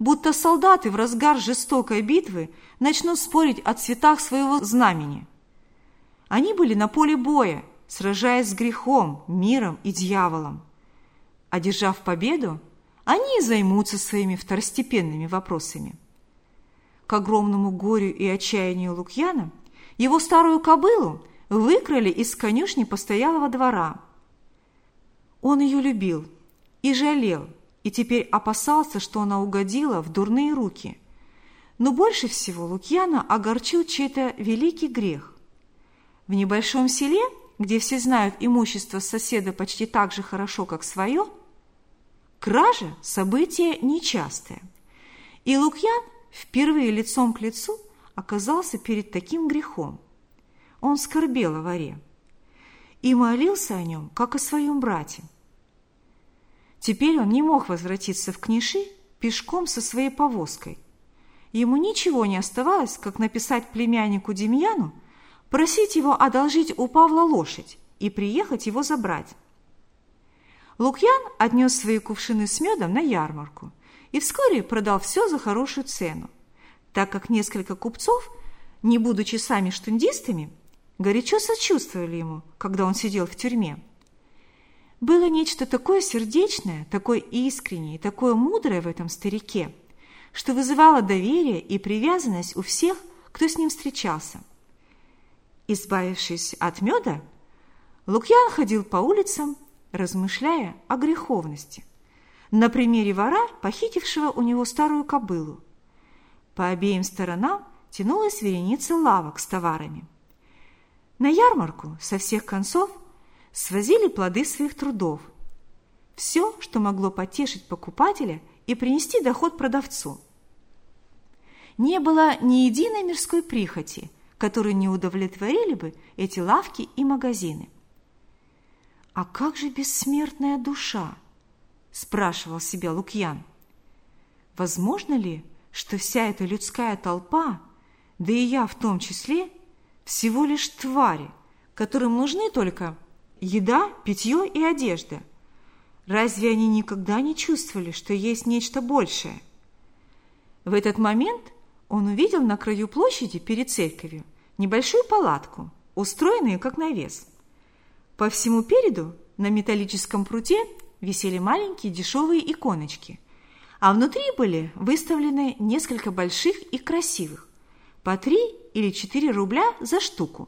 будто солдаты в разгар жестокой битвы начнут спорить о цветах своего знамени. Они были на поле боя, сражаясь с грехом, миром и дьяволом. Одержав победу, они и займутся своими второстепенными вопросами. К огромному горю и отчаянию Лукьяна его старую кобылу выкрали из конюшни постоялого двора. Он ее любил и жалел, и теперь опасался, что она угодила в дурные руки. Но больше всего Лукьяна огорчил чей-то великий грех. В небольшом селе, где все знают имущество соседа почти так же хорошо, как свое, кража – событие нечастое. И Лукьян впервые лицом к лицу оказался перед таким грехом. Он скорбел о воре и молился о нем, как о своем брате. Теперь он не мог возвратиться в Книши пешком со своей повозкой. Ему ничего не оставалось, как написать племяннику Демьяну, просить его одолжить у Павла лошадь и приехать его забрать. Лукьян отнес свои кувшины с медом на ярмарку и вскоре продал все за хорошую цену, так как несколько купцов, не будучи сами штундистами, горячо сочувствовали ему, когда он сидел в тюрьме. Было нечто такое сердечное, такое искреннее, такое мудрое в этом старике, что вызывало доверие и привязанность у всех, кто с ним встречался. Избавившись от меда, Лукьян ходил по улицам, размышляя о греховности, на примере вора, похитившего у него старую кобылу. По обеим сторонам тянулась вереница лавок с товарами. На ярмарку со всех концов свозили плоды своих трудов. Все, что могло потешить покупателя и принести доход продавцу. Не было ни единой мирской прихоти, которые не удовлетворили бы эти лавки и магазины. «А как же бессмертная душа?» – спрашивал себя Лукьян. «Возможно ли, что вся эта людская толпа, да и я в том числе, всего лишь твари, которым нужны только еда, питье и одежда? Разве они никогда не чувствовали, что есть нечто большее?» В этот момент он увидел на краю площади перед церковью небольшую палатку, устроенную как навес. По всему переду на металлическом пруте висели маленькие дешевые иконочки, а внутри были выставлены несколько больших и красивых, по 3 или 4 рубля за штуку.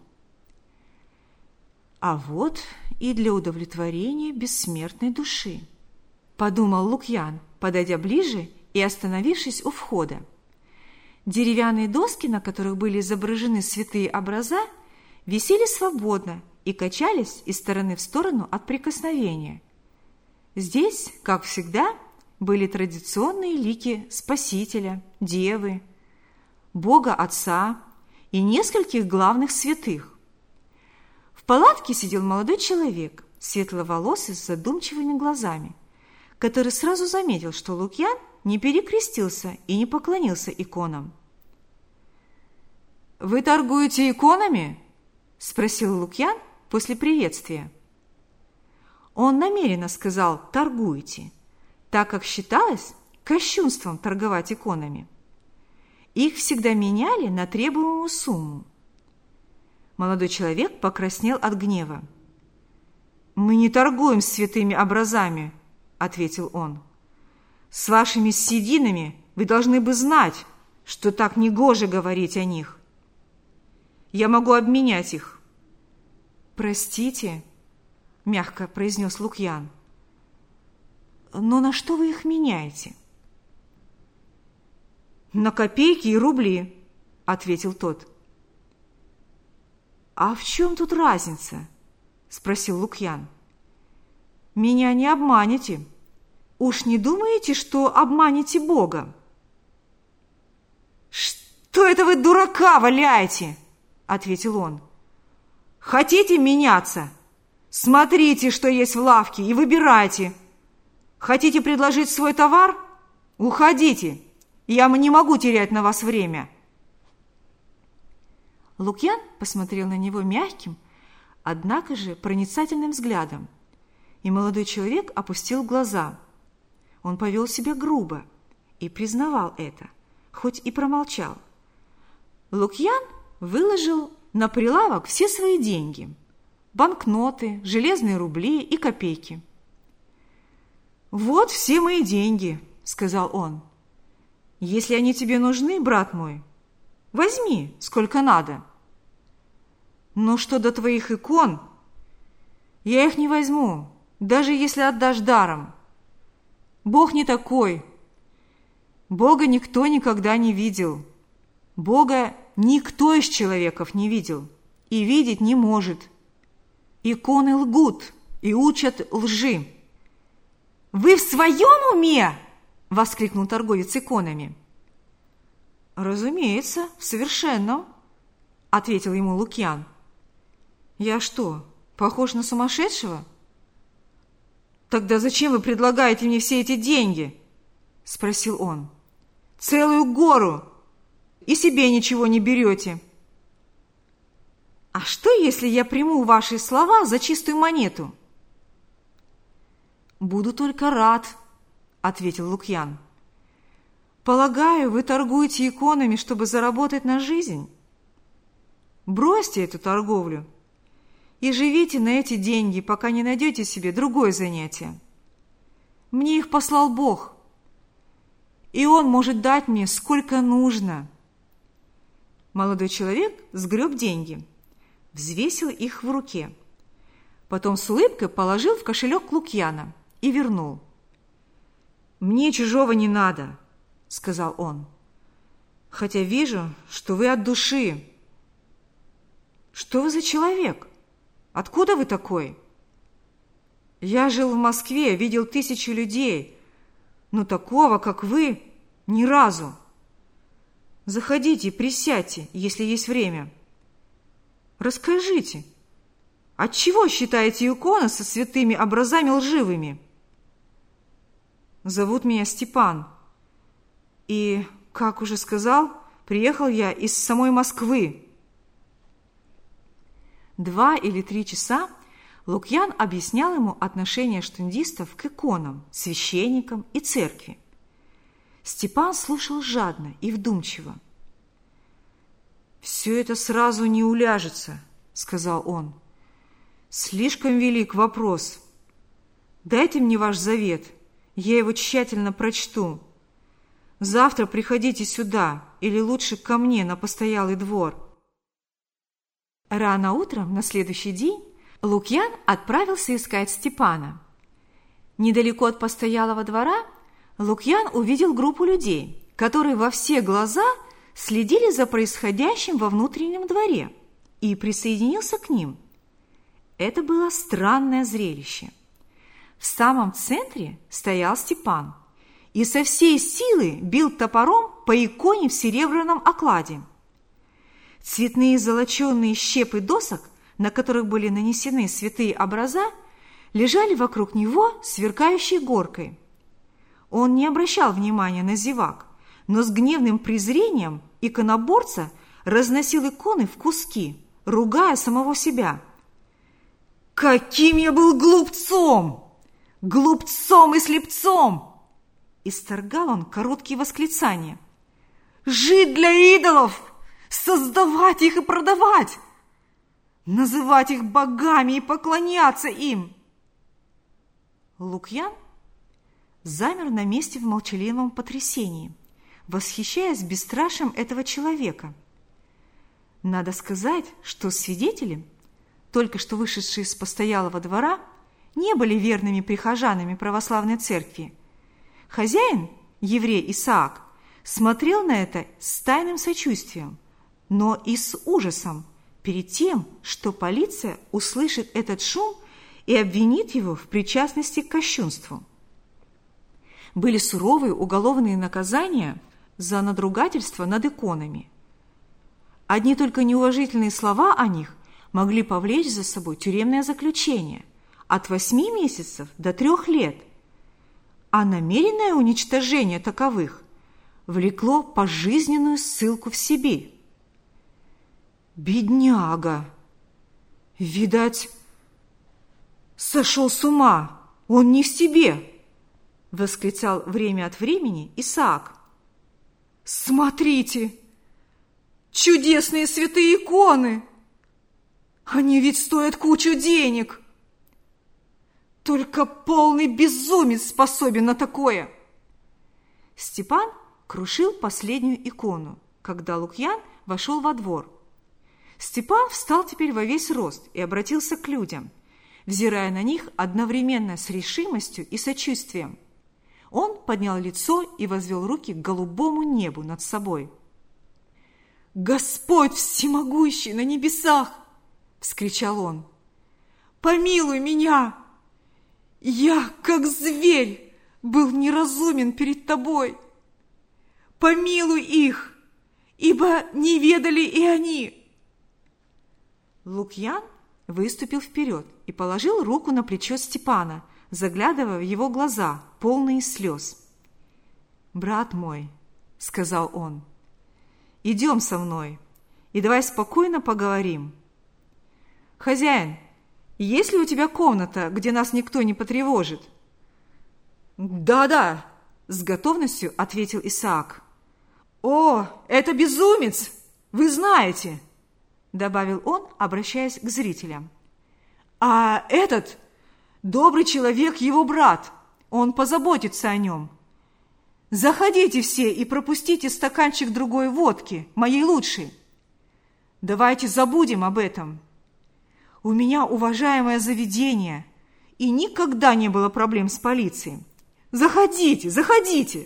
«А вот и для удовлетворения бессмертной души», – подумал Лукьян, подойдя ближе и остановившись у входа. Деревянные доски, на которых были изображены святые образа, висели свободно и качались из стороны в сторону от прикосновения. Здесь, как всегда, были традиционные лики Спасителя, Девы, Бога Отца и нескольких главных святых. В палатке сидел молодой человек, светловолосый, с задумчивыми глазами, который сразу заметил, что Лукьян не перекрестился и не поклонился иконам. «Вы торгуете иконами?» – спросил Лукьян после приветствия. Он намеренно сказал «торгуете», так как считалось кощунством торговать иконами. Их всегда меняли на требуемую сумму. Молодой человек покраснел от гнева. «Мы не торгуем святыми образами», – ответил он. «С вашими сединами вы должны бы знать, что так негоже говорить о них. Я могу обменять их». «Простите», – мягко произнес Лукьян, – «но на что вы их меняете?» «На копейки и рубли», – ответил тот. «А в чем тут разница?» – спросил Лукьян. «Меня не обманете. Уж не думаете, что обманете Бога?» «Что это вы дурака валяете?» – ответил он. «Хотите меняться? Смотрите, что есть в лавке, и выбирайте. Хотите предложить свой товар? Уходите. Я не могу терять на вас время». Лукьян посмотрел на него мягким, однако же проницательным взглядом, и молодой человек опустил глаза. Он повел себя грубо и признавал это, хоть и промолчал. Лукьян выложил на прилавок все свои деньги – банкноты, железные рубли и копейки. «Вот все мои деньги», – сказал он. «Если они тебе нужны, брат мой, возьми, сколько надо. Но что до твоих икон, я их не возьму, даже если отдашь даром. Бог не такой. Бога никто никогда не видел. Бога никто из человеков не видел и видеть не может. Иконы лгут и учат лжи». «Вы в своем уме?» – воскликнул торговец иконами. «Разумеется, в совершенном», – ответил ему Лукьян. «Я что, похож на сумасшедшего?» «Тогда зачем вы предлагаете мне все эти деньги?» – спросил он. «Целую гору, и себе ничего не берете». «А что, если я приму ваши слова за чистую монету?» «Буду только рад», – ответил Лукьян. «Полагаю, вы торгуете иконами, чтобы заработать на жизнь? Бросьте эту торговлю и живите на эти деньги, пока не найдете себе другое занятие. Мне их послал Бог, и Он может дать мне сколько нужно». Молодой человек сгреб деньги, взвесил их в руке, потом с улыбкой положил в кошелек Лукьяна и вернул. «Мне чужого не надо», – сказал он, – «хотя вижу, что вы от души». «Что вы за человек? Откуда вы такой?» «Я жил в Москве, видел тысячи людей, но такого, как вы, ни разу. Заходите, присядьте, если есть время. Расскажите, отчего считаете иконы со святыми образами лживыми?» «Зовут меня Степан, и, как уже сказал, приехал я из самой Москвы». 2 или 3 часа Лукьян объяснял ему отношение штундистов к иконам, священникам и церкви. Степан слушал жадно и вдумчиво. «Все это сразу не уляжется», — сказал он. «Слишком велик вопрос. Дайте мне ваш завет, я его тщательно прочту. Завтра приходите сюда, или лучше ко мне на постоялый двор». Рано утром на следующий день Лукьян отправился искать Степана. Недалеко от постоялого двора Лукьян увидел группу людей, которые во все глаза следили за происходящим во внутреннем дворе, и присоединился к ним. Это было странное зрелище. В самом центре стоял Степан и со всей силы бил топором по иконе в серебряном окладе. Цветные золоченые щепы досок, на которых были нанесены святые образа, лежали вокруг него сверкающей горкой. Он не обращал внимания на зевак, но с гневным презрением иконоборца разносил иконы в куски, ругая самого себя. «Каким я был глупцом! Глупцом и слепцом!» Исторгал он короткие восклицания. «Жить для идолов! Создавать их и продавать! Называть их богами и поклоняться им!» Лукьян замер на месте в молчаливом потрясении, восхищаясь бесстрашием этого человека. Надо сказать, что свидетели, только что вышедшие из постоялого двора, не были верными прихожанами православной церкви. Хозяин, еврей Исаак, смотрел на это с тайным сочувствием, но и с ужасом перед тем, что полиция услышит этот шум и обвинит его в причастности к кощунству. Были суровые уголовные наказания за надругательство над иконами. Одни только неуважительные слова о них могли повлечь за собой тюремное заключение от 8 месяцев до 3 лет, а намеренное уничтожение таковых влекло пожизненную ссылку в Сибирь. «Бедняга! Видать, сошел с ума! Он не в себе!» — восклицал время от времени Исаак. Смотрите! Чудесные святые иконы! Они ведь стоят кучу денег! Только полный безумец способен на такое!» Степан крушил последнюю икону, когда Лукьян вошел во двор. Степан встал теперь во весь рост и обратился к людям, взирая на них одновременно с решимостью и сочувствием. Он поднял лицо и возвел руки к голубому небу над собой. «Господь всемогущий на небесах!» – вскричал он. «Помилуй меня! Я, как зверь, был неразумен перед тобой. Помилуй их, ибо не ведали и они». Лукьян выступил вперед и положил руку на плечо Степана, заглядывая в его глаза, полные слез. «Брат мой, — сказал он, — идем со мной и давай спокойно поговорим. Хозяин, есть ли у тебя комната, где нас никто не потревожит?» «Да-да», — с готовностью ответил Исаак. «О, это безумец! Вы знаете!» — добавил он, обращаясь к зрителям. «А этот добрый человек, его брат, он позаботится о нем. Заходите все и пропустите стаканчик другой водки, моей лучшей. Давайте забудем об этом. У меня уважаемое заведение, и никогда не было проблем с полицией. Заходите, заходите!»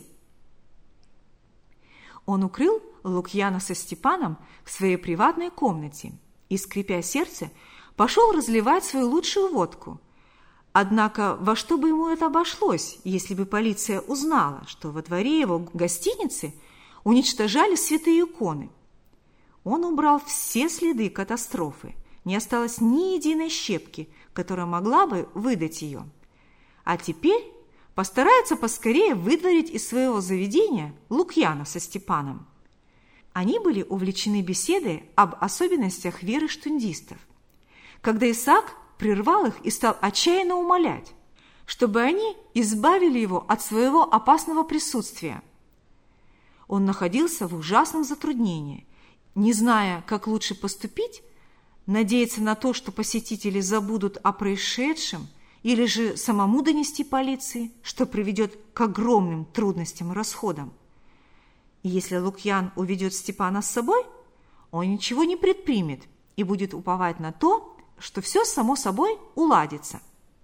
Он укрыл Лукьяна со Степаном в своей приватной комнате и, скрипя сердце, пошел разливать свою лучшую водку. Однако во что бы ему это обошлось, если бы полиция узнала, что во дворе его гостиницы уничтожали святые иконы? Он убрал все следы катастрофы, не осталось ни единой щепки, которая могла бы выдать ее. А теперь постарается поскорее выдворить из своего заведения Лукьяна со Степаном. Они были увлечены беседой об особенностях веры штундистов, когда Исаак прервал их и стал отчаянно умолять, чтобы они избавили его от своего опасного присутствия. Он находился в ужасном затруднении, не зная, как лучше поступить, надеяться на то, что посетители забудут о происшедшем, или же самому донести полиции, что приведет к огромным трудностям и расходам. И если Лукьян уведет Степана с собой, он ничего не предпримет и будет уповать на то, что все само собой уладится.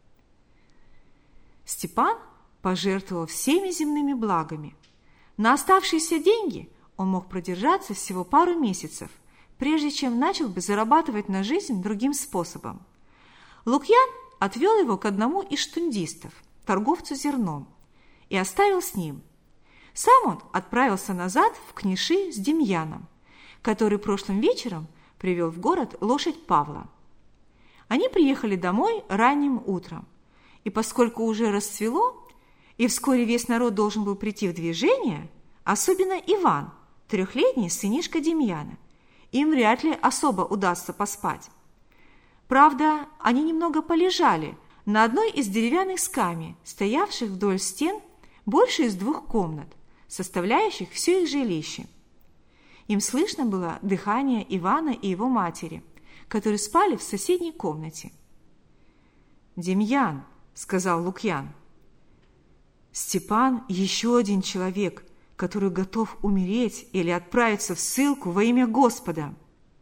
Степан пожертвовал всеми земными благами. На оставшиеся деньги он мог продержаться всего пару месяцев, прежде чем начал бы зарабатывать на жизнь другим способом. Лукьян отвел его к одному из штундистов, торговцу зерном, и оставил с ним. Сам он отправился назад в Книши с Демьяном, который прошлым вечером привел в город лошадь Павла. Они приехали домой ранним утром, и поскольку уже расцвело, и вскоре весь народ должен был прийти в движение, особенно Иван, трехлетний сынишка Демьяна, им вряд ли особо удастся поспать. Правда, они немного полежали на одной из деревянных скамей, стоявших вдоль стен больше из 2 комнат, составляющих все их жилище. Им слышно было дыхание Ивана и его матери, которые спали в соседней комнате. «Демьян», — сказал Лукьян, — «Степан еще один человек, который готов умереть или отправиться в ссылку во имя Господа».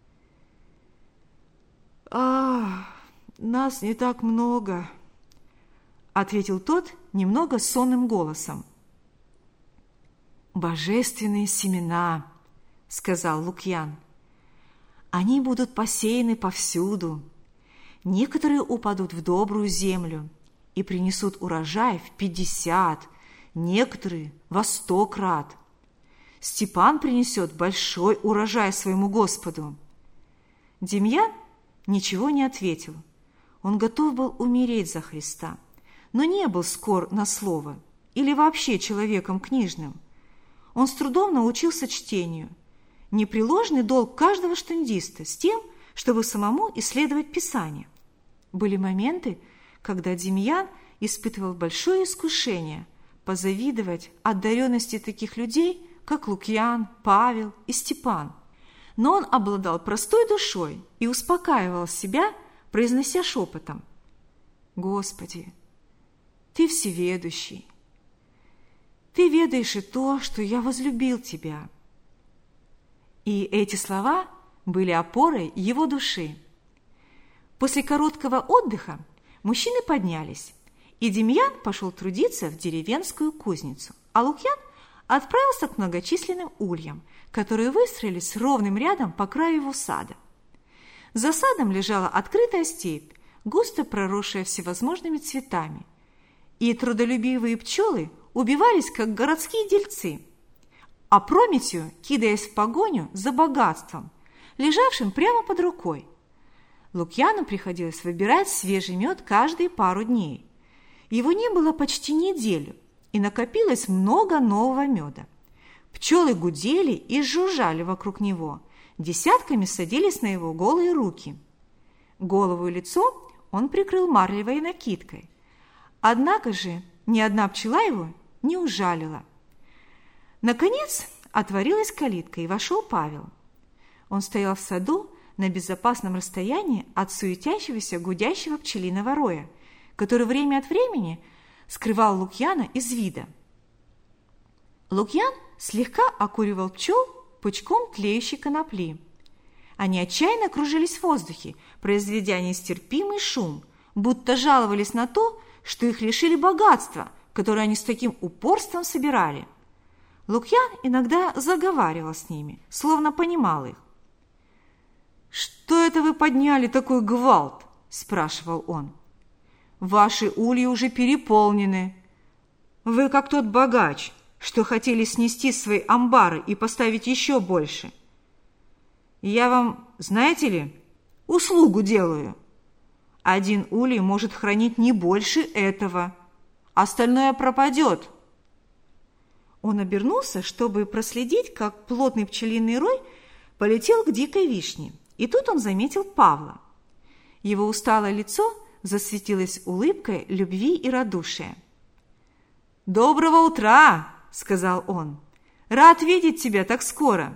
Нас не так много», — ответил тот немного сонным голосом. «Божественные семена», — сказал Лукьян. «Они будут посеяны повсюду. Некоторые упадут в добрую землю и принесут урожай в 50, некоторые во 100 крат. Степан принесет большой урожай своему Господу». Демьян ничего не ответил. Он готов был умереть за Христа, но не был скор на слово или вообще человеком книжным. Он с трудом научился чтению. Непреложный долг каждого штундиста с тем, чтобы самому исследовать Писание. Были моменты, когда Демьян испытывал большое искушение позавидовать одаренности таких людей как Лукьян, Павел и Степан. Но он обладал простой душой и успокаивал себя, произнося шепотом: «Господи, Ты всеведущий. Ты ведаешь и то, что я возлюбил Тебя». И эти слова были опорой его души. После короткого отдыха мужчины поднялись, и Демьян пошел трудиться в деревенскую кузницу, а Лукьян отправился к многочисленным ульям, которые выстроились ровным рядом по краю его сада. За садом лежала открытая степь, густо проросшая всевозможными цветами, и трудолюбивые пчелы убивались, как городские дельцы, опрометью кидаясь в погоню за богатством, лежавшим прямо под рукой. Лукьяну приходилось выбирать свежий мед каждые пару дней. Его не было почти неделю, и накопилось много нового меда. Пчелы гудели и жужжали вокруг него, десятками садились на его голые руки. Голову и лицо он прикрыл марлевой накидкой. Однако же ни одна пчела его не ужалила. Наконец отворилась калитка, и вошел Павел. Он стоял в саду на безопасном расстоянии от суетящегося гудящего пчелиного роя, который время от времени скрывал Лукьяна из вида. Лукьян слегка окуривал пчел пучком тлеющей конопли. Они отчаянно кружились в воздухе, произведя нестерпимый шум, будто жаловались на то, что их лишили богатства, которое они с таким упорством собирали. Лукьян иногда заговаривал с ними, словно понимал их. «Что это вы подняли такой гвалт?» – спрашивал он. «Ваши ульи уже переполнены. Вы как тот богач, что хотели снести свои амбары и поставить еще больше. Я вам, знаете ли, услугу делаю. Один улей может хранить не больше этого, остальное пропадет». Он обернулся, чтобы проследить, как плотный пчелиный рой полетел к дикой вишне, и тут он заметил Павла. Его усталое лицо засветилось улыбкой любви и радушия. «Доброго утра!» – сказал он. «Рад видеть тебя так скоро.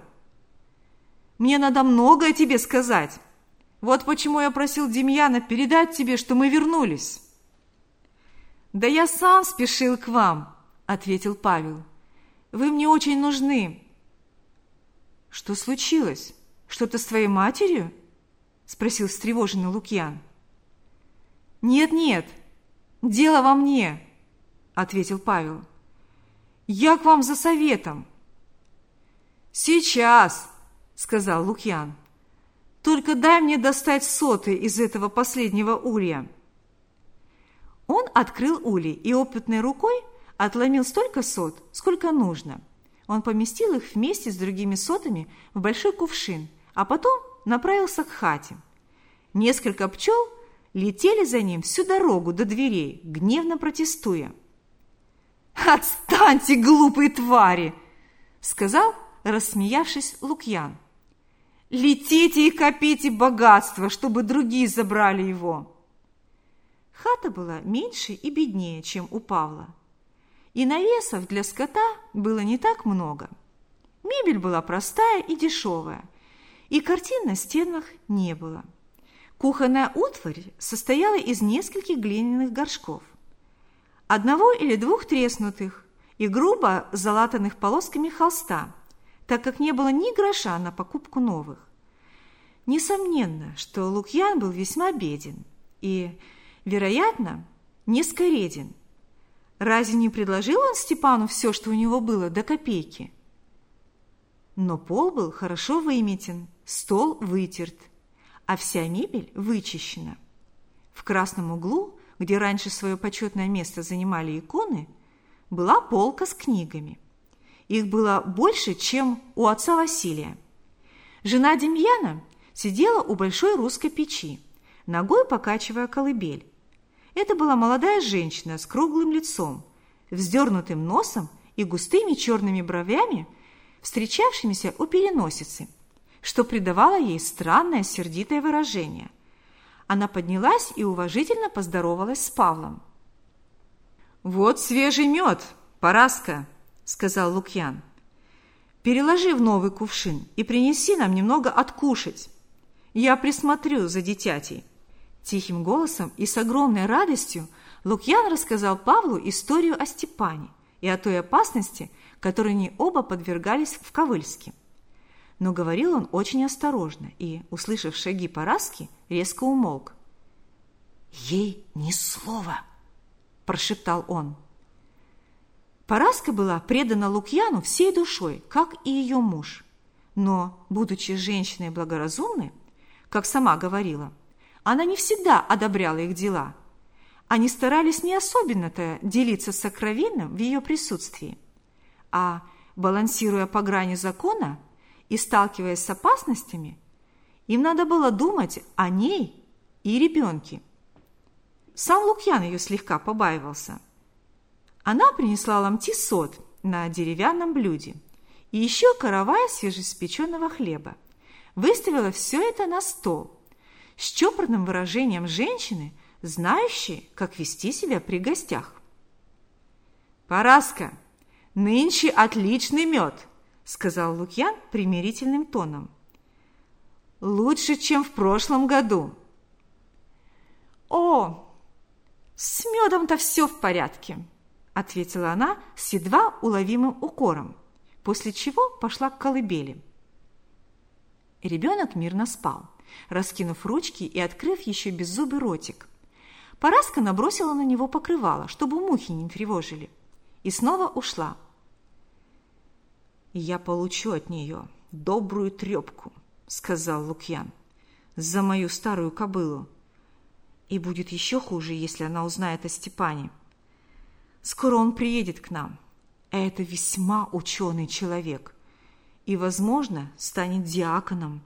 Мне надо многое тебе сказать. Вот почему я просил Демьяна передать тебе, что мы вернулись». «Да я сам спешил к вам», – ответил Павел. «Вы мне очень нужны». «Что случилось? Что-то с твоей матерью?» – спросил встревоженный Лукьян. «Нет, дело во мне», – ответил Павел. «Я к вам за советом». «Сейчас», – сказал Лукьян. «Только дай мне достать соты из этого последнего улья». Он открыл улей и опытной рукой отломил столько сот, сколько нужно. Он поместил их вместе с другими сотами в большой кувшин, а потом направился к хате. Несколько пчел летели за ним всю дорогу до дверей, гневно протестуя. «Отстаньте, глупые твари!» – сказал, рассмеявшись, Лукьян. «Летите и копите богатство, чтобы другие забрали его». Хата была меньше и беднее, чем у Павла. И навесов для скота было не так много. Мебель была простая и дешевая, и картин на стенах не было. Кухонная утварь состояла из нескольких глиняных горшков, одного или двух треснутых и грубо залатанных полосками холста, так как не было ни гроша на покупку новых. Несомненно, что Лукьян был весьма беден и, вероятно, не скореден. Разве не предложил он Степану все, что у него было, до копейки? Но пол был хорошо выметен, стол вытерт, а вся мебель вычищена. В красном углу, где раньше свое почетное место занимали иконы, была полка с книгами. Их было больше, чем у отца Василия. Жена Демьяна сидела у большой русской печи, ногой покачивая колыбель. Это была молодая женщина с круглым лицом, вздернутым носом и густыми черными бровями, встречавшимися у переносицы, что придавало ей странное сердитое выражение. Она поднялась и уважительно поздоровалась с Павлом. «Вот свежий мед, Параска», — сказал Лукьян. переложи в новый кувшин и принеси нам немного откушать. Я присмотрю за дитятей». Тихим голосом и с огромной радостью Лукьян рассказал Павлу историю о Степане и о той опасности, которой они оба подвергались в Ковыльске. Но говорил он очень осторожно и, услышав шаги Параски, резко умолк. «Ей ни слова!» – прошептал он. Параска была предана Лукьяну всей душой, как и ее муж. Но, будучи женщиной благоразумной, как сама говорила, она не всегда одобряла их дела. Они старались не особенно-то делиться сокровенным в ее присутствии, а, балансируя по грани закона и сталкиваясь с опасностями, им надо было думать о ней и ребенке. Сам Лукьян ее слегка побаивался. Она принесла ломти сот на деревянном блюде и еще каравай свежеиспеченного хлеба. Выставила все это на стол с чопорным выражением женщины, знающей, как вести себя при гостях. «Параска, нынче отличный мед», – сказал Лукьян примирительным тоном. «Лучше, чем в прошлом году». «О, с медом-то все в порядке», – ответила она с едва уловимым укором, после чего пошла к колыбели. Ребенок мирно спал, раскинув ручки и открыв еще беззубый ротик. Параска набросила на него покрывало, чтобы мухи не тревожили, и снова ушла. «Я получу от нее добрую трепку», — сказал Лукьян, — «за мою старую кобылу. И будет еще хуже, если она узнает о Степане. Скоро он приедет к нам. Это весьма ученый человек и, возможно, станет диаконом.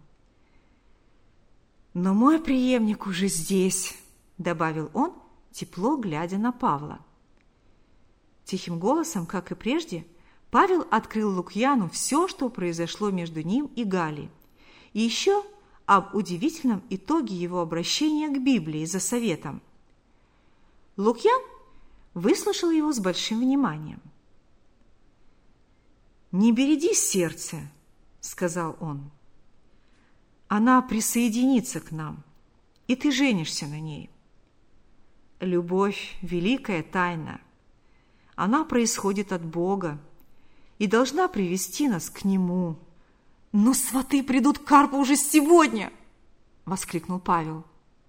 Но мой преемник уже здесь», — добавил он, тепло глядя на Павла. Тихим голосом, как и прежде, Павел открыл Лукьяну все, что произошло между ним и Галей, и еще об удивительном итоге его обращения к Библии за советом. Лукьян выслушал его с большим вниманием. «Не береди сердце», — сказал он. «Она присоединится к нам, и ты женишься на ней. Любовь – великая тайна. Она происходит от Бога и должна привести нас к Нему». «Но сваты придут к Карпу уже сегодня!» – воскликнул Павел.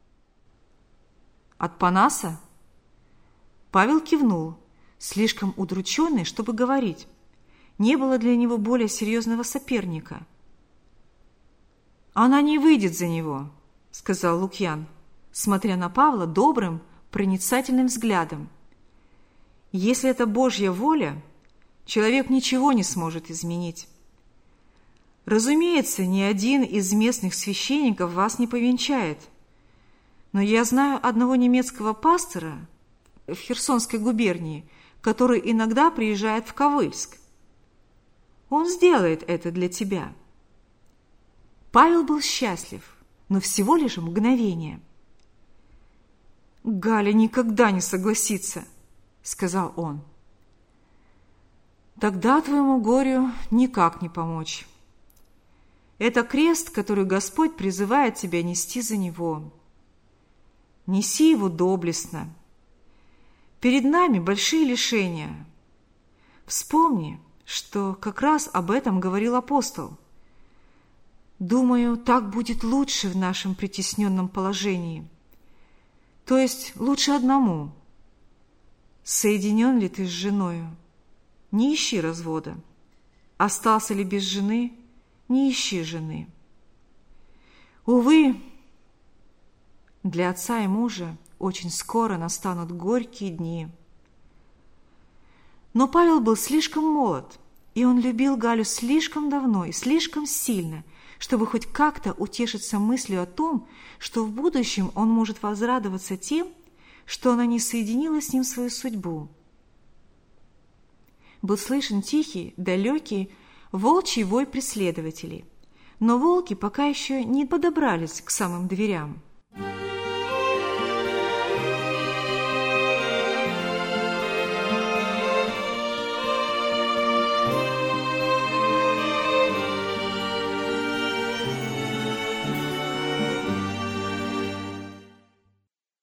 «От Панаса?» Павел кивнул, слишком удрученный, чтобы говорить. Не было для него более серьезного соперника. «Она не выйдет за него», – сказал Лукьян, смотря на Павла добрым, проницательным взглядом. «Если это Божья воля, человек ничего не сможет изменить. Разумеется, ни один из местных священников вас не повенчает, но я знаю одного немецкого пастора в Херсонской губернии, который иногда приезжает в Ковыльск. Он сделает это для тебя». Павел был счастлив, но всего лишь мгновение. «Галя никогда не согласится», — сказал он. «Тогда твоему горю никак не помочь. Это крест, который Господь призывает тебя нести за Него. Неси его доблестно. Перед нами большие лишения. Вспомни, что как раз об этом говорил апостол. Думаю, так будет лучше в нашем притесненном положении. То есть лучше одному. Соединен ли ты с женою? Не ищи развода. Остался ли без жены? Не ищи жены. Увы, для отца и мужа очень скоро настанут горькие дни». Но Павел был слишком молод, и он любил Галю слишком давно и слишком сильно, чтобы хоть как-то утешиться мыслью о том, что в будущем он может возрадоваться тем, что она не соединила с ним свою судьбу. Был слышен тихий, далекий, волчий вой преследователей, но волки пока еще не подобрались к самым дверям.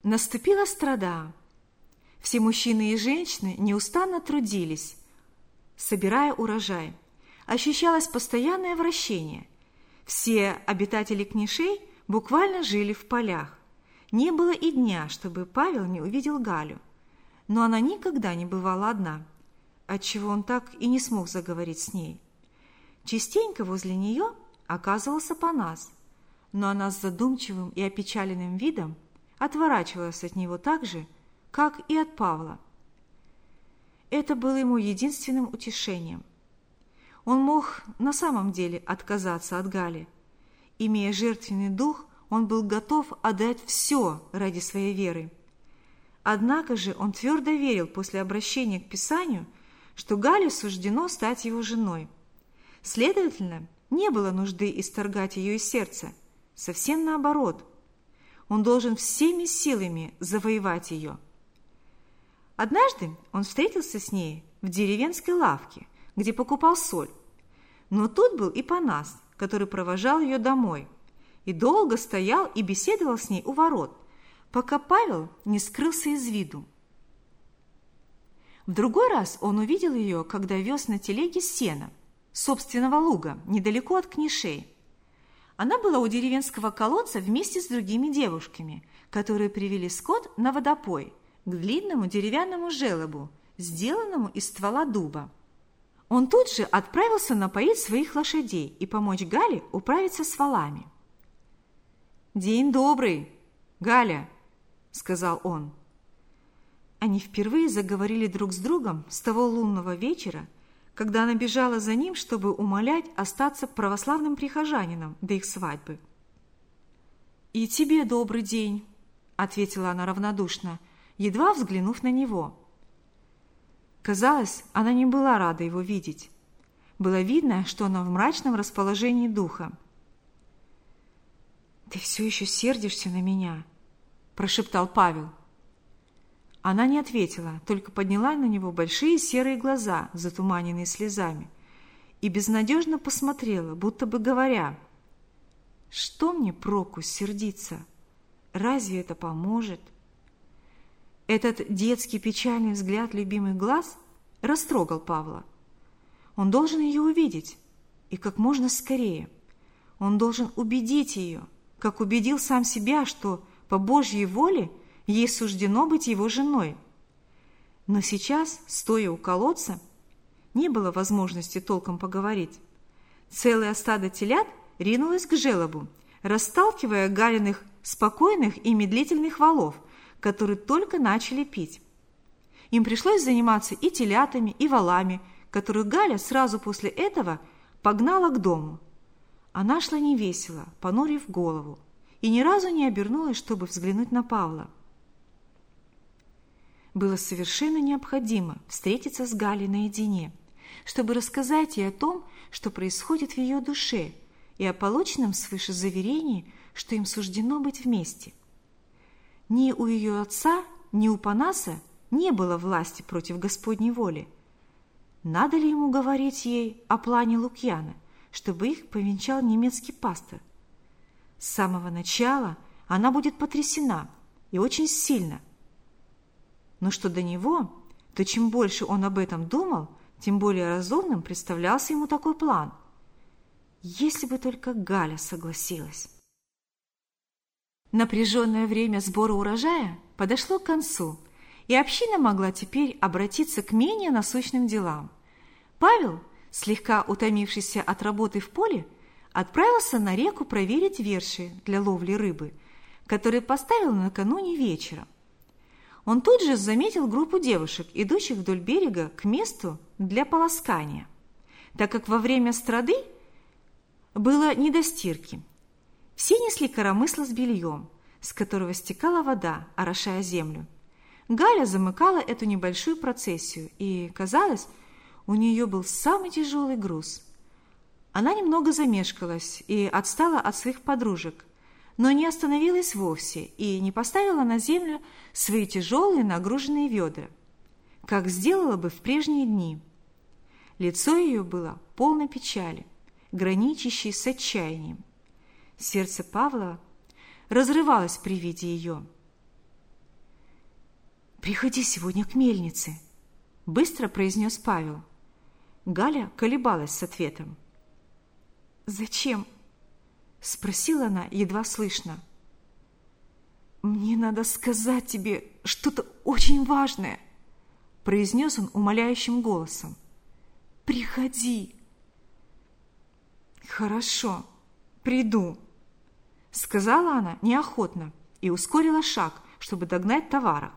Наступила страда. Все мужчины и женщины неустанно трудились, собирая урожай. Ощущалось постоянное вращение. Все обитатели Книшей буквально жили в полях. Не было и дня, чтобы Павел не увидел Галю. Но она никогда не бывала одна, отчего он так и не смог заговорить с ней. Частенько возле нее оказывался Апанас, но она с задумчивым и опечаленным видом отворачивалась от него так же, как и от Павла. Это было ему единственным утешением. Он мог на самом деле отказаться от Гали. Имея жертвенный дух, он был готов отдать все ради своей веры. Однако же он твердо верил после обращения к Писанию, что Гале суждено стать его женой. Следовательно, не было нужды исторгать ее из сердца. Совсем наоборот. Он должен всеми силами завоевать ее. Однажды он встретился с ней в деревенской лавке, где покупал соль. Но тут был и Апанас, который провожал ее домой, и долго стоял и беседовал с ней у ворот, пока Павел не скрылся из виду. В другой раз он увидел ее, когда вез на телеге сено с собственного луга, недалеко от Книшей. Она была у деревенского колодца вместе с другими девушками, которые привели скот на водопой к длинному деревянному желобу, сделанному из ствола дуба. Он тут же отправился напоить своих лошадей и помочь Гале управиться с валами. «День добрый, Галя!» – сказал он. Они впервые заговорили друг с другом с того лунного вечера, когда она бежала за ним, чтобы умолять остаться православным прихожанином до их свадьбы. «И тебе добрый день», – ответила она равнодушно, едва взглянув на него. Казалось, она не была рада его видеть. Было видно, что она в мрачном расположении духа. «Ты все еще сердишься на меня?» – прошептал Павел. Она не ответила, только подняла на него большие серые глаза, затуманенные слезами, и безнадежно посмотрела, будто бы говоря: «Что мне проку сердиться? Разве это поможет?» Этот детский печальный взгляд любимых глаз растрогал Павла. Он должен ее увидеть, и как можно скорее. Он должен убедить ее, как убедил сам себя, что по Божьей воле ей суждено быть его женой. Но сейчас, стоя у колодца, не было возможности толком поговорить. Целое стадо телят ринулось к желобу, расталкивая Галиных спокойных и медлительных валов, которые только начали пить. Им пришлось заниматься и телятами, и валами, которых Галя сразу после этого погнала к дому. Она шла невесело, понурив голову, и ни разу не обернулась, чтобы взглянуть на Павла. Было совершенно необходимо встретиться с Галей наедине, чтобы рассказать ей о том, что происходит в ее душе, и о полученном свыше заверении, что им суждено быть вместе. Ни у ее отца, ни у Апанаса не было власти против Господней воли. Надо ли ему говорить ей о плане Лукьяна, чтобы их повенчал немецкий пастор? С самого начала она будет потрясена, и очень сильно. Но что до него, то чем больше он об этом думал, тем более разумным представлялся ему такой план. Если бы только Галя согласилась. Напряженное время сбора урожая подошло к концу, и община могла теперь обратиться к менее насущным делам. Павел, слегка утомившийся от работы в поле, отправился на реку проверить верши для ловли рыбы, которые поставил накануне вечером. Он тут же заметил группу девушек, идущих вдоль берега к месту для полоскания, так как во время страды было не до стирки. Все несли коромысло с бельем, с которого стекала вода, орошая землю. Галя замыкала эту небольшую процессию, и, казалось, у нее был самый тяжелый груз. Она немного замешкалась и отстала от своих подружек, но не остановилась вовсе и не поставила на землю свои тяжелые нагруженные ведра, как сделала бы в прежние дни. Лицо ее было полно печали, граничащей с отчаянием. Сердце Павла разрывалось при виде ее. «Приходи сегодня к мельнице», – быстро произнес Павел. Галя колебалась с ответом. «Зачем?» – спросила она едва слышно. «Мне надо сказать тебе что-то очень важное», – произнес он умоляющим голосом. «Приходи». «Хорошо, приду», – сказала она неохотно и ускорила шаг, чтобы догнать товара.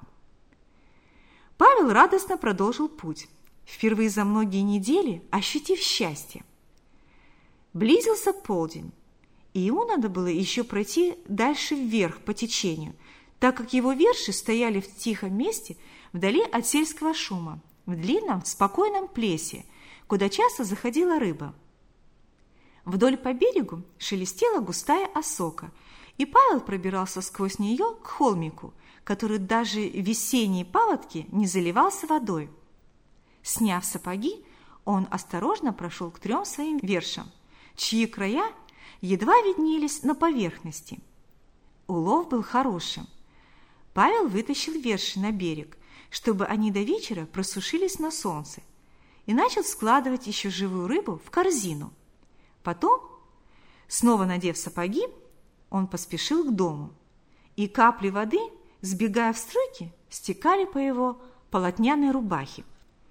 Павел радостно продолжил путь, впервые за многие недели ощутив счастье. Близился полдень, и ему надо было еще пройти дальше вверх по течению, так как его верши стояли в тихом месте вдали от сельского шума, в длинном спокойном плесе, куда часто заходила рыба. Вдоль по берегу шелестела густая осока, и Павел пробирался сквозь нее к холмику, который даже в весенние паводки не заливался водой. Сняв сапоги, он осторожно прошел к 3 своим вершам, чьи края едва виднелись на поверхности. Улов был хорошим. Павел вытащил верши на берег, чтобы они до вечера просушились на солнце, и начал складывать еще живую рыбу в корзину. Потом, снова надев сапоги, он поспешил к дому, и капли воды, сбегая в струйки, стекали по его полотняной рубахе.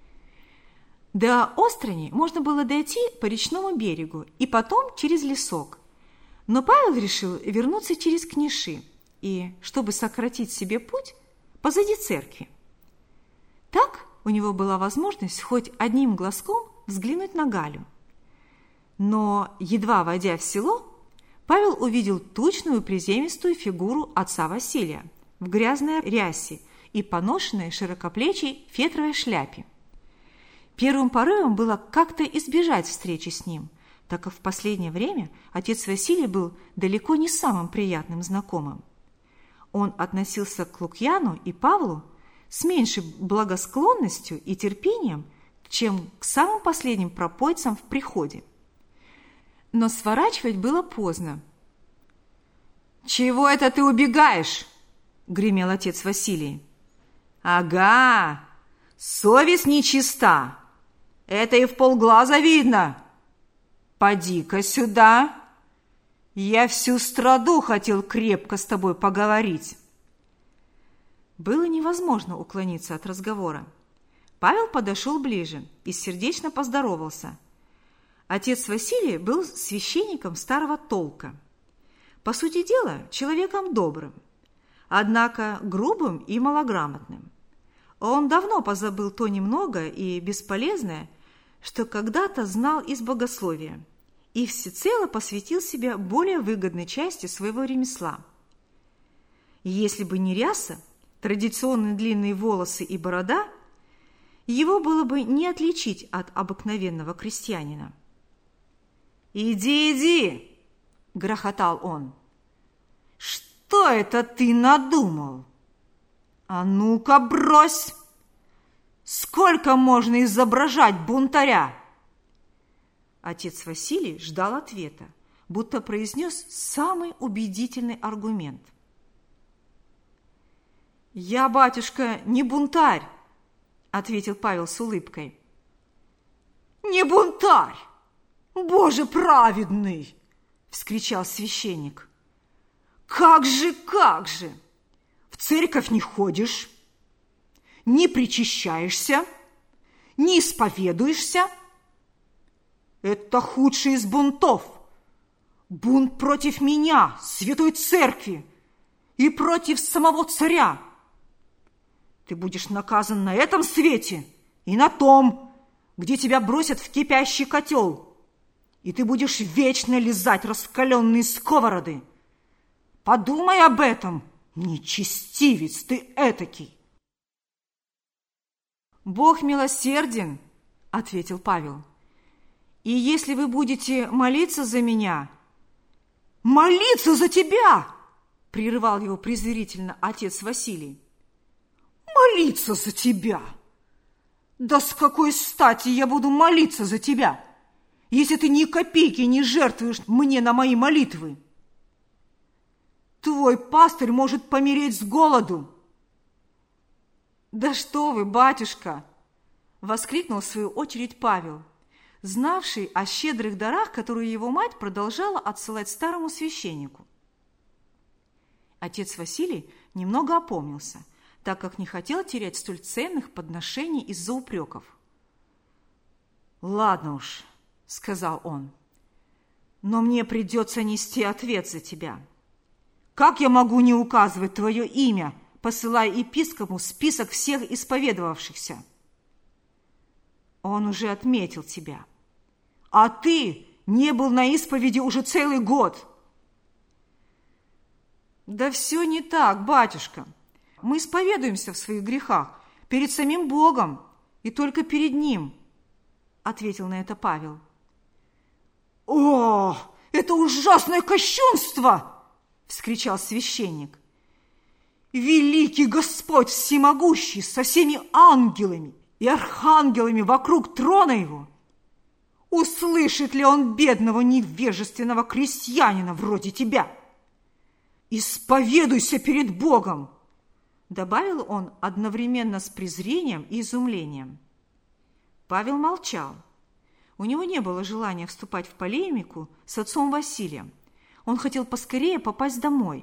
До Острани можно было дойти по речному берегу и потом через лесок, но Павел решил вернуться через Книши и, чтобы сократить себе путь, позади церкви. Так у него была возможность хоть одним глазком взглянуть на Галю. Но, едва войдя в село, Павел увидел тучную приземистую фигуру отца Василия в грязной рясе и поношенной широкоплечей фетровой шляпе. Первым порывом было как-то избежать встречи с ним, так как в последнее время отец Василий был далеко не самым приятным знакомым. Он относился к Лукьяну и Павлу с меньшей благосклонностью и терпением, чем к самым последним пропойцам в приходе. Но сворачивать было поздно. «Чего это ты убегаешь?» – гремел отец Василий. «Ага, совесть нечиста. Это и вполглаза видно. Поди-ка сюда. Я всю страду хотел крепко с тобой поговорить». Было невозможно уклониться от разговора. Павел подошел ближе и сердечно поздоровался. Отец Василий был священником старого толка. По сути дела, человеком добрым, однако грубым и малограмотным. Он давно позабыл то немногое и бесполезное, что когда-то знал из богословия, и всецело посвятил себя более выгодной части своего ремесла. Если бы не ряса, традиционные длинные волосы и борода, его было бы не отличить от обыкновенного крестьянина. «Иди, иди!» – грохотал он. «Что это ты надумал? А ну-ка брось! Сколько можно изображать бунтаря?» Отец Василий ждал ответа, будто произнес самый убедительный аргумент. «Я, батюшка, не бунтарь!» – ответил Павел с улыбкой. «Не бунтарь! Боже праведный!» – вскричал священник. «Как же, как же! В церковь не ходишь, не причащаешься, не исповедуешься. Это худший из бунтов. Бунт против меня, святой церкви, и против самого царя. Ты будешь наказан на этом свете и на том, где тебя бросят в кипящий котел, и ты будешь вечно лизать раскаленные сковороды. Подумай об этом, нечестивец ты этакий!» «Бог милосерден», — ответил Павел. «И если вы будете молиться за меня...» «Молиться за тебя!» — прерывал его презрительно отец Василий. «Молиться за тебя! Да с какой стати я буду молиться за тебя, если ты ни копейки не жертвуешь мне на мои молитвы? Твой пастырь может помереть с голоду». «Да что вы, батюшка!» – воскликнул в свою очередь Павел, знавший о щедрых дарах, которые его мать продолжала отсылать старому священнику. Отец Василий немного опомнился, так как не хотел терять столь ценных подношений из-за упреков. «Ладно уж», – сказал он, – «но мне придется нести ответ за тебя. Как я могу не указывать твое имя, посылая епископу список всех исповедовавшихся? Он уже отметил тебя, а ты не был на исповеди уже целый год». «Да все не так, батюшка. Мы исповедуемся в своих грехах перед самим Богом и только перед Ним», – ответил на это Павел. «О, это ужасное кощунство!» – вскричал священник. «Великий Господь всемогущий со всеми ангелами и архангелами вокруг трона Его! Услышит ли Он бедного невежественного крестьянина вроде тебя? Исповедуйся перед Богом!» Добавил он одновременно с презрением и изумлением. Павел молчал. У него не было желания вступать в полемику с отцом Василием. Он хотел поскорее попасть домой.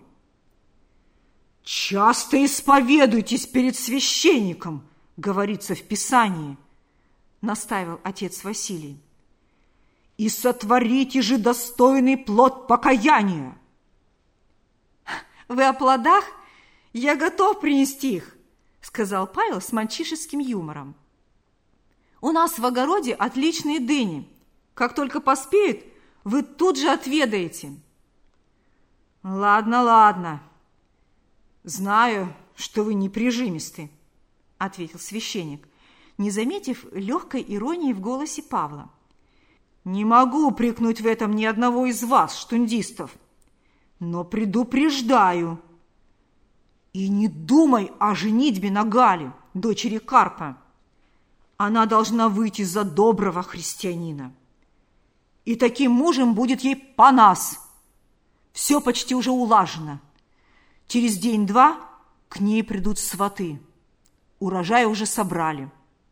«Часто исповедуйтесь перед священником, говорится в Писании», настаивал отец Василий. «И сотворите же достойный плод покаяния». «Вы о плодах? Я готов принести их», сказал Павел с мальчишеским юмором. «У нас в огороде отличные дыни. Как только поспеют, вы тут же отведаете». «Ладно, ладно. Знаю, что вы не прижимисты», ответил священник, не заметив легкой иронии в голосе Павла. «Не могу упрекнуть в этом ни одного из вас, штундистов, но предупреждаю. И не думай о женитьбе на Гале, дочери Карпа. Она должна выйти за доброго христианина. И таким мужем будет ей Панас. Все почти уже улажено. Через день-два к ней придут сваты. Урожай уже собрали».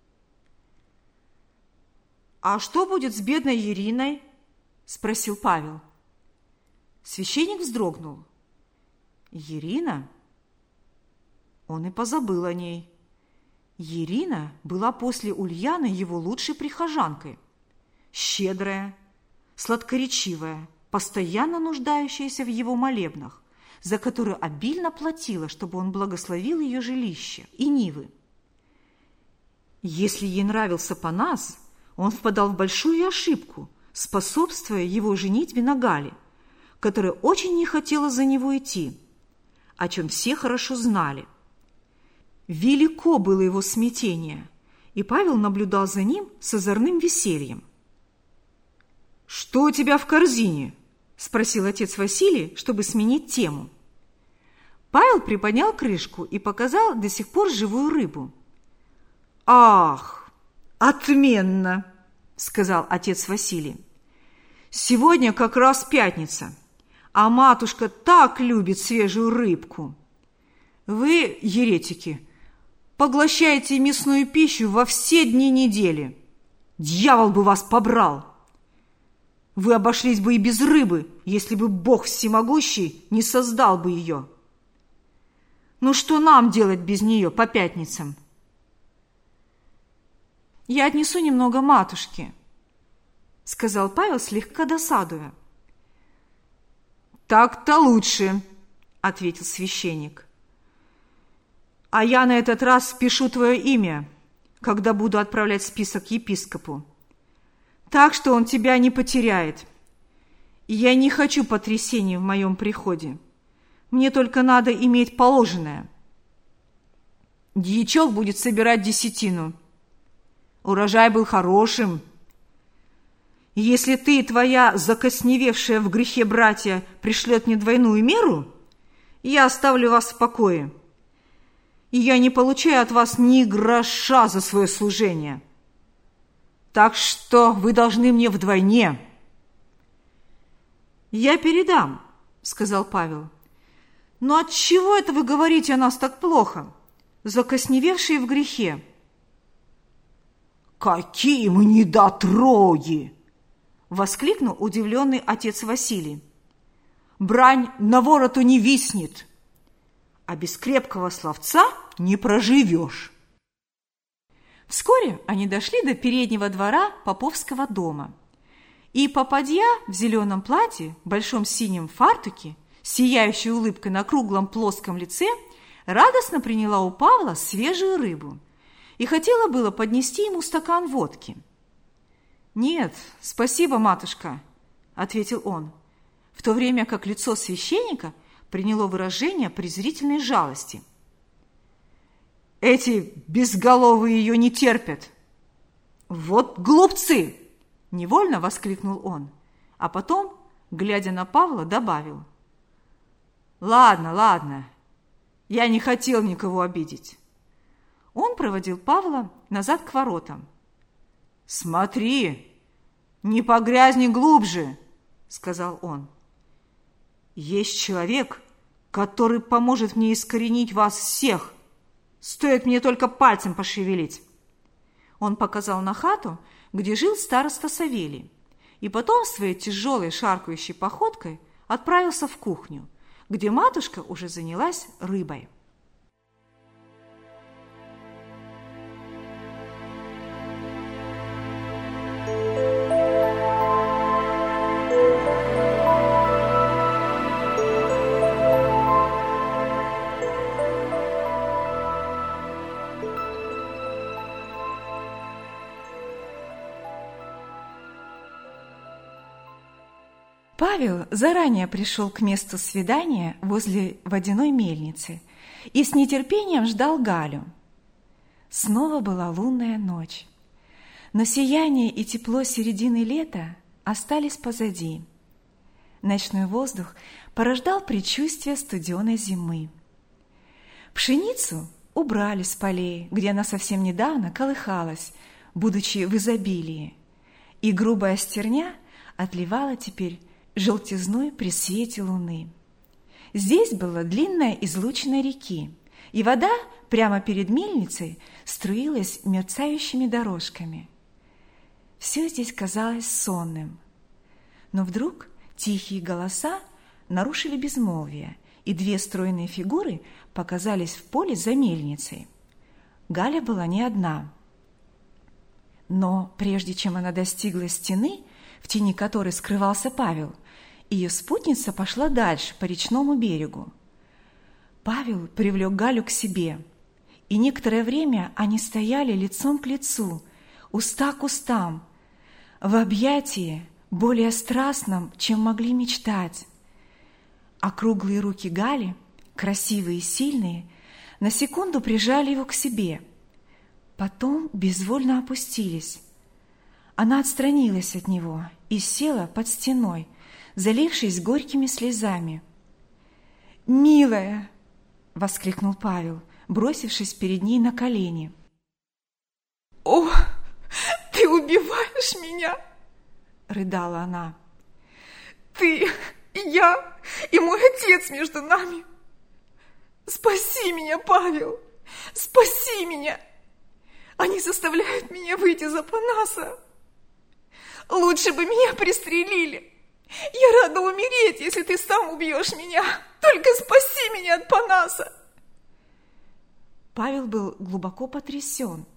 «А что будет с бедной Ириной?» – спросил Павел. Священник вздрогнул. «Ирина?» Он и позабыл о ней. Ирина была после Ульяны его лучшей прихожанкой. Щедрая, сладкоречивая, постоянно нуждающаяся в его молебнах, за которую обильно платила, чтобы он благословил ее жилище и нивы. Если ей нравился Панас, он впадал в большую ошибку, способствуя его женитьбе на Гале, которая очень не хотела за него идти, о чем все хорошо знали. Велико было его смятение, и Павел наблюдал за ним с озорным весельем. «Что у тебя в корзине?» – спросил отец Василий, чтобы сменить тему. Павел приподнял крышку и показал до сих пор живую рыбу. «Ах, отменно!» – сказал отец Василий. «Сегодня как раз пятница, а матушка так любит свежую рыбку. Вы, еретики, поглощаете мясную пищу во все дни недели. Дьявол бы вас побрал! Вы обошлись бы и без рыбы, если бы Бог всемогущий не создал бы ее. Ну что нам делать без нее по пятницам?» «Я отнесу немного матушке», – сказал Павел, слегка досадуя. «Так-то лучше», – ответил священник. «А я на этот раз впишу твое имя, когда буду отправлять список епископу, так что он тебя не потеряет. И я не хочу потрясений в моем приходе. Мне только надо иметь положенное. Дьячок будет собирать десятину. Урожай был хорошим. И если ты и твоя закосневевшая в грехе братья пришлет мне двойную меру, я оставлю вас в покое. И я не получаю от вас ни гроша за свое служение. Так что вы должны мне вдвойне». «Я передам», — сказал Павел. «Но отчего это вы говорите о нас так плохо? закосневевшие в грехе. «Какие мы недотроги!» – воскликнул удивленный отец Василий. «Брань на вороту не виснет, а без крепкого словца не проживешь». Вскоре они дошли до переднего двора поповского дома, и попадья в зеленом платье, большом синем фартуке, сияющей улыбкой на круглом плоском лице, радостно приняла у Павла свежую рыбу и хотела было поднести ему стакан водки. «Нет, спасибо, матушка», – ответил он, в то время как лицо священника приняло выражение презрительной жалости. «Эти безголовые ее не терпят! Вот глупцы!» – невольно воскликнул он, а потом, глядя на Павла, добавил: «Ладно, ладно, я не хотел никого обидеть». Он проводил Павла назад к воротам. «Смотри, не погрязни глубже», – сказал он. «Есть человек, который поможет мне искоренить вас всех. Стоит мне только пальцем пошевелить». Он показал на хату, где жил староста Савелий, и потом своей тяжелой шаркающей походкой отправился в кухню, где матушка уже занялась рыбой. Павел заранее пришел к месту свидания возле водяной мельницы и с нетерпением ждал Галю. Снова была лунная ночь, но сияние и тепло середины лета остались позади. Ночной воздух порождал предчувствие студеной зимы. Пшеницу убрали с полей, где она совсем недавно колыхалась, будучи в изобилии, и грубая стерня отливала теперь желтизной при свете луны. Здесь была длинная излучина реки, и вода прямо перед мельницей струилась мерцающими дорожками. Все здесь казалось сонным. Но вдруг тихие голоса нарушили безмолвие, и две стройные фигуры показались в поле за мельницей. Галя была не одна. Но прежде чем она достигла стены, в тени которой скрывался Павел, ее спутница пошла дальше по речному берегу. Павел привлек Галю к себе, и некоторое время они стояли лицом к лицу, уста к устам, в объятии более страстном, чем могли мечтать. Округлые руки Гали, красивые и сильные, на секунду прижали его к себе, потом безвольно опустились. Она отстранилась от него и села под стеной, залившись горькими слезами. «Милая!» – воскликнул Павел, бросившись перед ней на колени. «О, ты убиваешь меня!» – рыдала она. «Ты, я и мой отец между нами. Спаси меня, Павел! Спаси меня! Они заставляют меня выйти за Панаса. Лучше бы меня пристрелили. Я рада умереть, если ты сам убьешь меня. Только спаси меня от Панаса!» Павел был глубоко потрясен.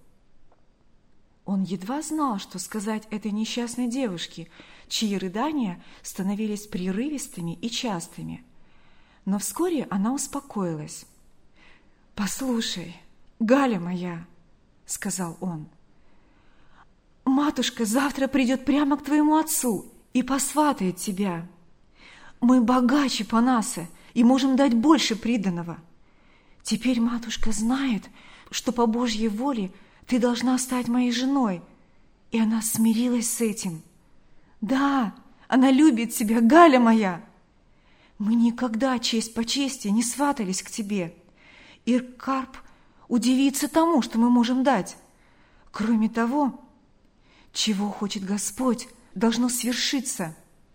Он едва знал, что сказать этой несчастной девушке, чьи рыдания становились прерывистыми и частыми. Но вскоре она успокоилась. «Послушай, Галя моя», — сказал он, — «матушка завтра придет прямо к твоему отцу и посватает тебя. Мы богаче Панаса и можем дать больше приданого. Теперь матушка знает, что по Божьей воле ты должна стать моей женой, и она смирилась с этим. Да, она любит тебя, Галя моя. Мы никогда честь по чести не сватались к тебе. Иркарп удивится тому, что мы можем дать. Кроме того, чего хочет Господь, должно свершиться».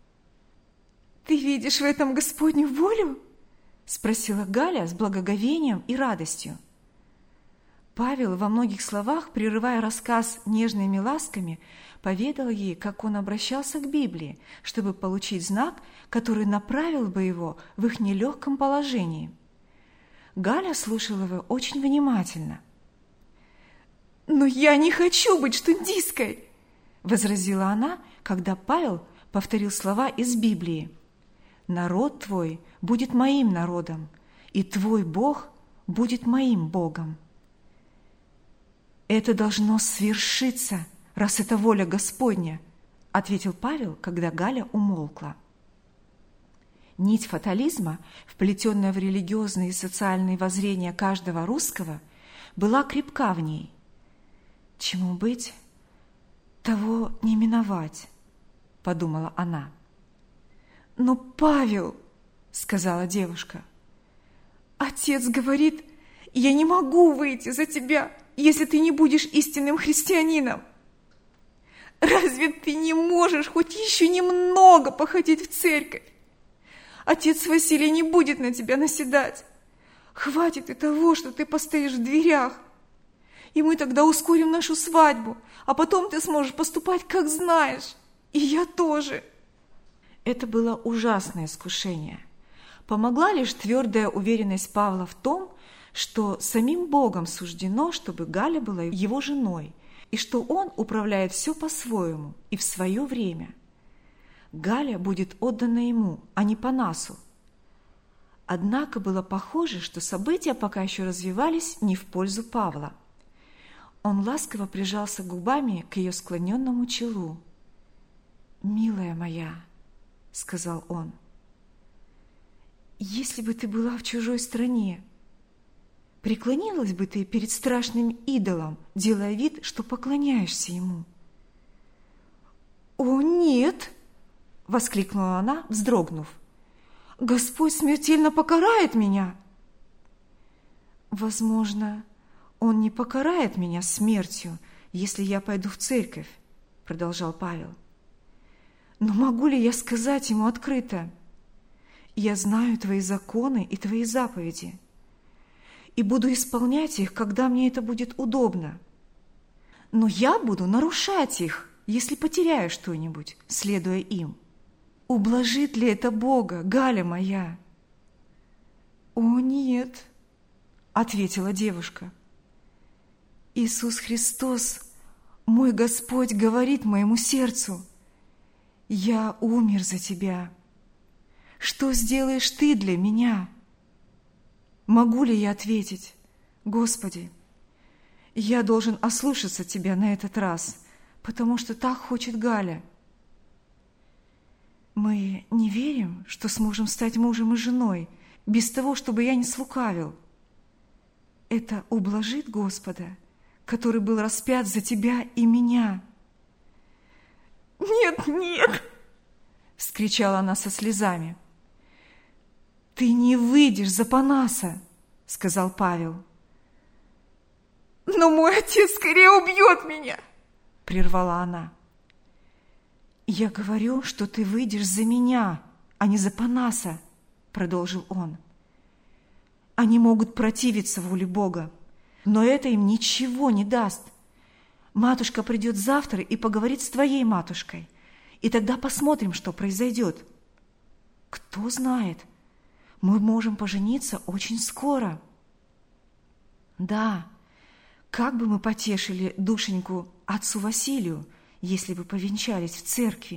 «Ты видишь в этом Господню волю?» – спросила Галя с благоговением и радостью. Павел во многих словах, прерывая рассказ нежными ласками, поведал ей, как он обращался к Библии, чтобы получить знак, который направил бы его в их нелегком положении. Галя слушала его очень внимательно. «Но я не хочу быть штундисткой!» – возразила она, когда Павел повторил слова из Библии. «Народ твой будет моим народом, и твой Бог будет моим Богом». «Это должно свершиться, раз это воля Господня», – ответил Павел, когда Галя умолкла. Нить фатализма, вплетенная в религиозные и социальные воззрения каждого русского, была крепка в ней. «Чему быть, того не миновать», – подумала она. «Но, Павел, – сказала девушка, – отец говорит, я не могу выйти за тебя, если ты не будешь истинным христианином. Разве ты не можешь хоть еще немного походить в церковь? Отец Василий не будет на тебя наседать. Хватит и того, что ты постоишь в дверях. И мы тогда ускорим нашу свадьбу, а потом ты сможешь поступать, как знаешь. И я тоже». Это было ужасное искушение. Помогла лишь твердая уверенность Павла в том, что самим Богом суждено, чтобы Галя была его женой, и что он управляет все по-своему и в свое время. Галя будет отдана ему, а не Панасу. Однако было похоже, что события пока еще развивались не в пользу Павла. Он ласково прижался губами к ее склоненному челу. «Милая моя», — сказал он, — «если бы ты была в чужой стране, преклонилась бы ты перед страшным идолом, делая вид, что поклоняешься ему?» «О, нет!» — воскликнула она, вздрогнув. «Господь смертельно покарает меня!» «Возможно, Он не покарает меня смертью, если я пойду в церковь», — продолжал Павел. «Но могу ли я сказать ему открыто: я знаю твои законы и твои заповеди, и буду исполнять их, когда мне это будет удобно. Но я буду нарушать их, если потеряю что-нибудь, следуя им. Ублажит ли это Бога, Галя моя?» «О, нет», — ответила девушка. «Иисус Христос, мой Господь, говорит моему сердцу: я умер за тебя. Что сделаешь ты для меня? Могу ли я ответить: Господи, я должен ослушаться тебя на этот раз, потому что так хочет Галя? Мы не верим, что сможем стать мужем и женой без того, чтобы я не слукавил. Это ублажит Господа, который был распят за тебя и меня». «Нет, нет!» — вскричала она со слезами. «Ты не выйдешь за Панаса», — сказал Павел. «Но мой отец скорее убьет меня!» — прервала она. «Я говорю, что ты выйдешь за меня, а не за Панаса», — продолжил он. «Они могут противиться воле Бога, но это им ничего не даст. Матушка придет завтра и поговорит с твоей матушкой, и тогда посмотрим, что произойдет. Кто знает, мы можем пожениться очень скоро. Да, как бы мы потешили душеньку отцу Василию, если бы повенчались в церкви».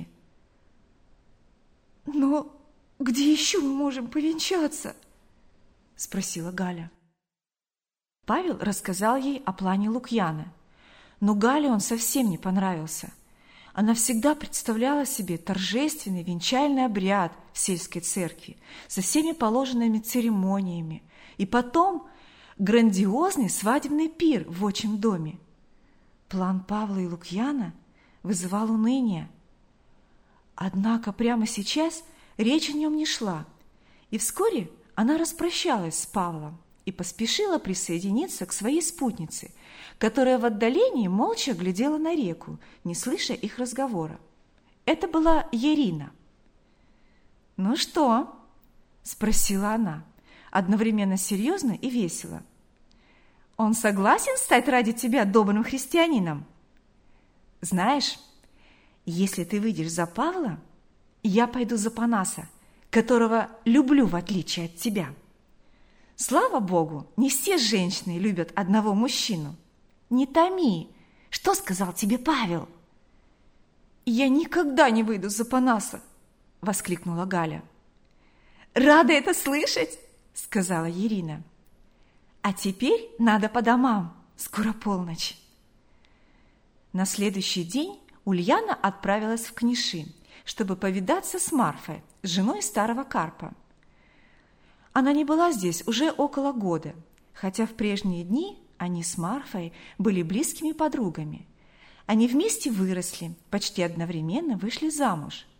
«Но где еще мы можем повенчаться?» — спросила Галя. Павел рассказал ей о плане Лукьяна, но Гале он совсем не понравился. Она всегда представляла себе торжественный венчальный обряд в сельской церкви со всеми положенными церемониями, и потом грандиозный свадебный пир в отчим доме. План Павла и Лукьяна вызывал уныние. Однако прямо сейчас речь о нем не шла, и вскоре она распрощалась с Павлом и поспешила присоединиться к своей спутнице, которая в отдалении молча глядела на реку, не слыша их разговора. Это была Ирина. «Ну что?» – спросила она, одновременно серьезно и весело. Он согласен стать ради тебя добрым христианином? Знаешь, если ты выйдешь за Павла, я пойду за Панаса, которого люблю в отличие от тебя. Слава Богу, не все женщины любят одного мужчину. Не томи. Что сказал тебе Павел? Я никогда не выйду за Панаса, воскликнула Галя. Рада это слышать, сказала Ирина. А теперь надо по домам, скоро полночь. На следующий день Ульяна отправилась в Книши, чтобы повидаться с Марфой, женой старого Карпа. Она не была здесь уже около года, хотя в прежние дни они с Марфой были близкими подругами. Они вместе выросли, почти одновременно вышли замуж.